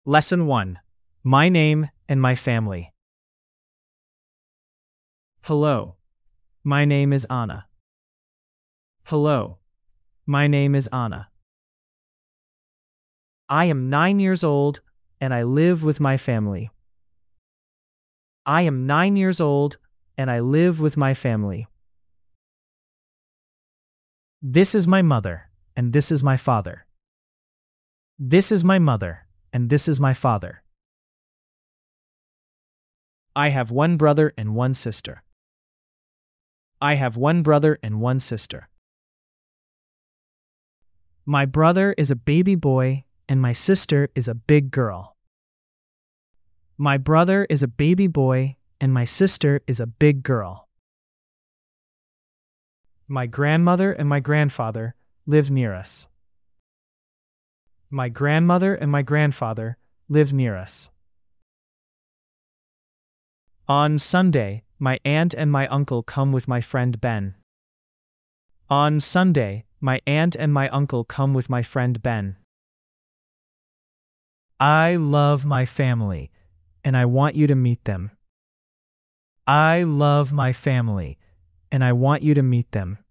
Lesson 1. My name and my family. Hello. My name is Anna. Hello. My name is Anna. I am 9 years old and I live with my family. I am 9 years old and I live with my family. This is my mother and this is my father. This is my mother and this is my father. I have one brother and one sister. I have one brother and one sister. My brother is a baby boy and my sister is a big girl. My brother is a baby boy and my sister is a big girl. My grandmother and my grandfather live near us. My grandmother and my grandfather live near us. On Sunday, my aunt and my uncle come with my friend Ben. On Sunday, my aunt and my uncle come with my friend Ben. I love my family, and I want you to meet them. I love my family, and I want you to meet them.